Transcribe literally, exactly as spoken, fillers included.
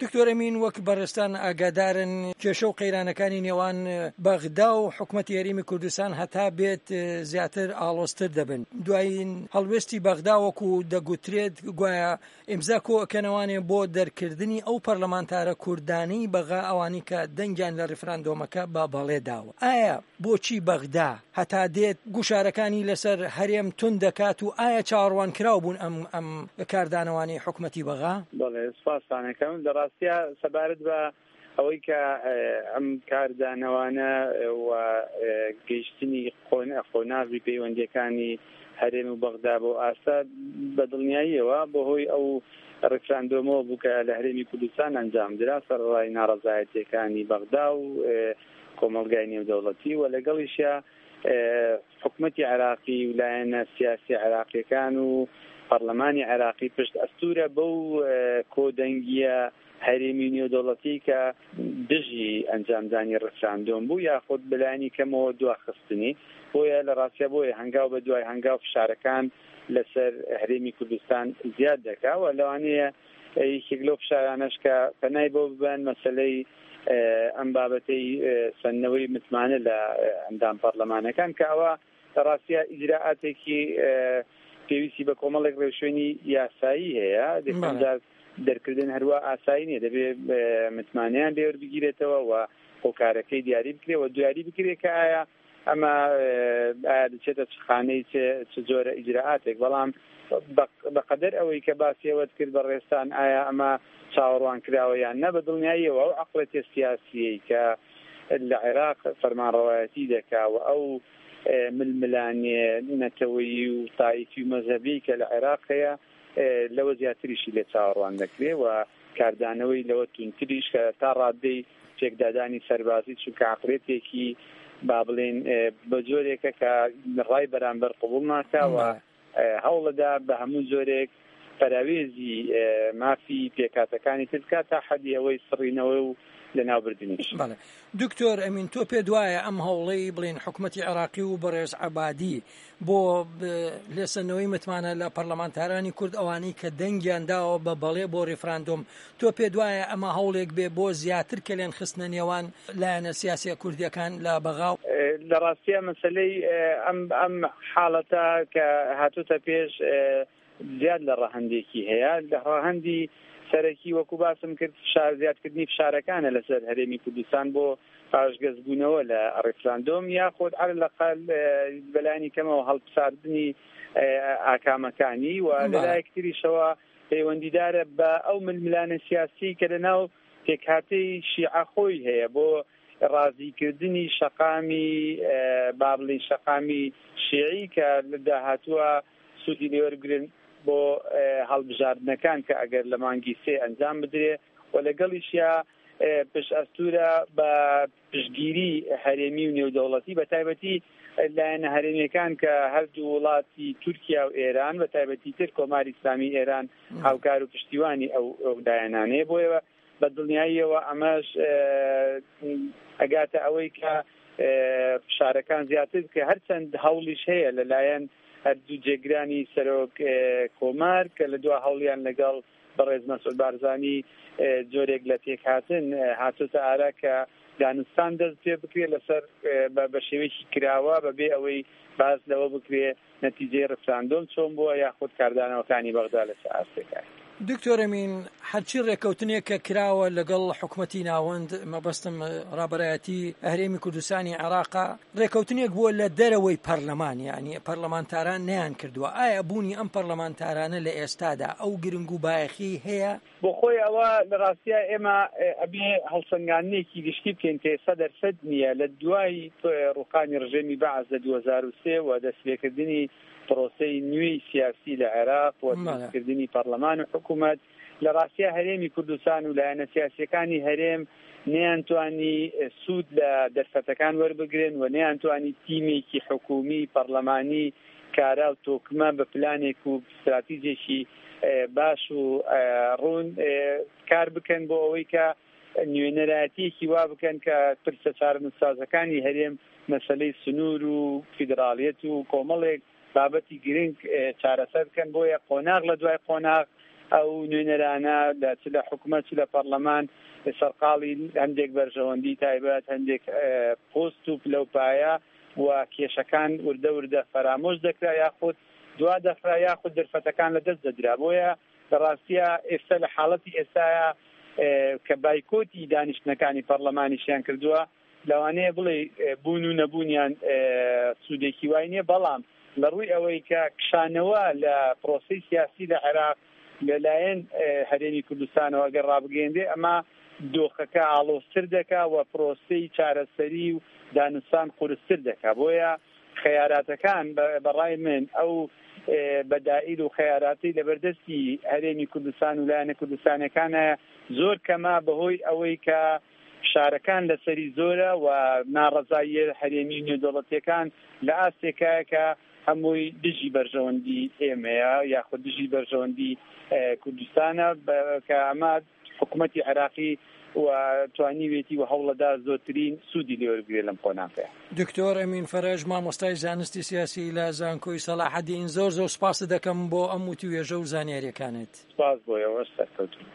دکتۆر ئەمین وەک بەڕێستان ئاگادارن کێشە و قەیرانەکانی نێوان بەغدا و حکوومەتی هەرێمی کوردستان هەتا بێت زیاتر ئاڵۆزتر دەبن. دوایین هەڵوێستی بەغدا وەکو دەگوترێت گوایە ئیمزا کۆکەنەوانێ بۆ دەرکردنی ئەو پەرلەمانتارە کوردانەی بەغا ئەوانی کە دەنگیان لە ڕفراندۆمەکە با بەڵێ داوە. ئایا بۆچی بەغدا هەتا دێت گوشارەکانی لەسەر هەرێم تون دەکات و ئایا چاوەڕوان کراو بوون ئەم ئەم کاردانەوانی حکوومەتی بەغا؟ بەڵێ سپاسانەکەم. لە ڕاستیە سەبارەت بە ئەوەی کە ئەم کاردانەوانە و گەیشتنی خۆناغی پەیوەندیەکانی هەرێم و بەغدا بۆ ئاستا بە دڵنیاییەوە بۆ هۆی ئەو ڕفراندۆمەوە بوو کە لە هەرێمی کوردستان ئەنجام درا سەرڕای ناڕەزایەتیەکانی بەغدا و کۆمەڵگای نێودەوڵەتی و لەگەڵیشە حکوومەتی عێراقی و لایەنە سیاسی عێراقیەکان و پەرلەمانی عێراقی پشت ئەستورە بەو کۆدەنگیە هەرێمی نێودەوڵەتی کە دژی ئەنجامدانی ڕفراندۆم بوو یاخود بەلایانی کەمەوە دواخستنی بۆیە لە ڕاستیە بۆیە هەنگاو بە دوای هەنگاو فشارەکان لەسەر هەرێمی کوردستان زیاد دەکا و لەوانەیە یەکێک لەو فشارانەش کە پەنای بۆ ببن مەسەلەی ئەم بابەتەی سەنەوەی متمانە لە ئەندام پەرلەمانەکان کە ئەوە لە ڕاستیە ئیجراعاتێکی پێویستی بە کۆمەڵێک ڕێوشوێنی یاسایی هەیە دەکەمجار دەرکردن هەروە ئاسایی نیە دەبێت متمانیان لێوە بگیرێتەوە و هۆکارەکەی دیاری بکرێت و دیاری بکرێت کە ئایا ئەمە ئایا دەچێتە خانەی چ جۆرە ئیجراعاتێک بەڵام بەقەدەر ئەوەی کە باسیەوەت کرد بە ڕێستان ئایا ئەمە چاوەڕوان کراوە یان نە بە دڵنیاییەوە ئەو عەقڵەتە سیاسیەی کە لە عێراق فەرمانڕەوایەتی دەکا و ئەو ململانێ نەتەوەیی و تایفی و مەذهبی کە لە عێراق هەیە لەوە زیاتریشی لێ چاوەڕوان دەکرێت و کاردانەوەی لەوە تونتریش کە تا ڕادەی پێکدادانی سەربازی چونکە عەقڵێتێکی با بڵێن بە جۆرێکە کە ڕای بەرامبەر قبوڵ ناکاوە هەوڵەدا بە هەموو جۆرێک پەراوێزی مافی پێکاتەکانی ترکات تا حەدی ئەوەی سڕینەوە و لە ناوبردنیش. دکتۆر ئەمین تۆ پێ دوایە ئەم هەوڵەی بڵێن حکوومەتی عێراقی و بەڕێز عەبادی بۆ لێسەنەوەی متمانە لە پەرلەمانتارانی کورد ئەوانەی کە دەنگیان داوە بە بەڵێ بۆ ڕێفراندۆم تۆ پێ دوایە ئەمە هەوڵێک بێ بۆ زیاتر کەلێن خستنە نێوان لایەنە سیاسی کوردیەکان لە بەغا؟ لە ڕاستیە مەسەلەی ئەم ئەم حاڵەتە کە هاتووتە پێش زیاد لە ڕەهەندێکی هەیە لە ڕەهەندی سەرەکی وەکو باسم کرد فشار زیادکردنی فشارەکانە لەسەر هەرێمی کوردستان بۆ پاشگەزبوونەوە لە ڕێفراندۆم یاخود عەل لەقەل بەلایانی کەمەوە هەڵبساردنی ئاکامەکانی و لەلایەکتریشەوە پەیوەندیدارە بە ئەو ململانە سیاسی کە لەناو پێکهاتەی شیعە خۆی هەیە بۆ ڕازیکردنی شەقامی با بڵێن شەقامی شیعی کە لە داهاتووە سوودی لێوەرگرن بۆ هەڵبژاردنەکان کە ئەگەر لە مانگی سێ ئەنجام بدرێ و لەگەڵیشیا پشت ئەستورە بە پشتگیری هەرێمی و نێودەوڵەتی بە تایبەتی لایەنە هەرێمیەکان کە هەردوو وڵاتی تورکیا و ئێران بە تایبەتی تر کۆماری ئیسلامی ئێران هاوکار و پشتیوانی ئەو لایەنانەیە بۆیەوە بە دڵنیاییەوە ئەمەش ئەگاتە ئەوەی کە فشارەکان زیاتر کە هەرچەند هەوڵیش هەیە لەلایەن هەردوو جێگرانی سەرۆک کۆمار کە لە دوا هەوڵیان لەگەڵ بەڕێز مەسعود بارزانی جۆرێک لە تێکهاتن هاتوتە ئارا کە دانستان دەست پێ بکرێت لەسەر بە شێوەیەکی کراوە بەبێ ئەوەی باز لەوە بکرێت نەتیجەی ڕفراندۆم چۆن بووە یاخود کاردانەوەکانی بەغدا لەسەر ئاستێکای. دکتۆر ئەمین هەرچی ڕێکەوتنێک کە کراوە لەگەڵ حکوومەتی ناوەند مەبەستم ڕابەرایەتی هەرێمی کوردستانی عێراقا ڕێکەوتنێک بووە لە دەرەوەی پەرلەمان یعنی پەرلەمانتاران نەیان کردووە ئایا بوونی ئەم پەرلەمانتارانە لە ئێستادا ئەو گرنگ و بایەخی هەیە؟ بۆ خۆی ئەوە لە ڕاستیە ئێمە ئەبێ هەڵسەنگاندنێکی گشتی بکەین کە سەد دەرسەد نییە لە دوای ڕووقانی ڕژێمی بەعەز لە دوو هەزار و سێ و دەستپێکردنی پرۆسەی نوێی سیاسی لە عێراق و دەستکردنی پەرلەمان و حکوومەت لە ڕاستیە هەرێمی کوردستان و لایەنە سیاسیەکانی هەرێم نەیانتوانی سوود لە دەرفەتەکان وەربگرن و نەیانتوانی تیمێکی حکومی پەرلەمانی کارا و تۆکمە بە پلانێک و استراتیژێکی باش و ڕوون کار بکەن بۆ ئەوەی کە نوێنەرایەتیەکی وا بکەن کە پرسە چارەنووسسازەکانی هەرێم مەسەلەی سنوور و فیدراڵیەت و کۆمەڵێک بابەتی گرنگ چارەسەر بکەن بۆیە قۆناغ لە دوای قۆناغ ئەو نوێنەرانە لە حکوومەت لە پەرلەمان سەرقاڵی هەندێک بەرژەوەندی تایبەت هەندێک پۆست و پلەپایە و کێشەکان وردە وردە فەرامۆش دەکرا یاخود دوا دەفرا یاخود دەرفەتەکان لە دەست دەدرا. بۆیە بەڕاستیە ئێستا لە حاڵەتی ئێستاە کە بایکۆتی دانیشتنەکانی پەرلەمانیشیان کردووە لەوانەیە بڵێ بوون و نەبوونیان سوودێکی وای نییە، بەڵام لە ڕووی ئەوەی کە کشانەوە لە پرۆسی سیاسی لە عێراق لەلایەن هەرێمی کوردستانەوە گەر ڕابگەیەندێ ئەمە دۆخەکە ئاڵۆزتر دەکا و پرۆسەی چارەسەری و دانوستان قورستر دەکا. بۆیە خەیاراتەکان بەڕای من ئەو بەدائیل و خەیاراتی لەبەردەستی هەرێمی کوردستان و لایەنە کوردستانەکانە زۆر کەما بەهۆی ئەوەی کە شارەکان لەسەری زۆرە و ناڕەزاییە هەرێمی نێودەوڵەتیەکان لە ئاستێکایە کە هەمووی دژی بەرژەوەندی ئێمەیە یاخود دژی بەرژەوەندی کوردستانە کە ئەمە حکوومەتی عێراقی و توانیوێتی و هەوڵەدا زۆرترین سوودی لێوەرگرێت لەم قۆناغەیە. دکتۆر ئەمین فەرەج مامۆستای زانستی سیاسی لە زانکۆی سەلاحەدین، زۆر زۆر سپاس دەکەم بۆ ئەم وتوێژە و زانیاریەکانت. سپاس بۆیەوە سەرکەوتوو.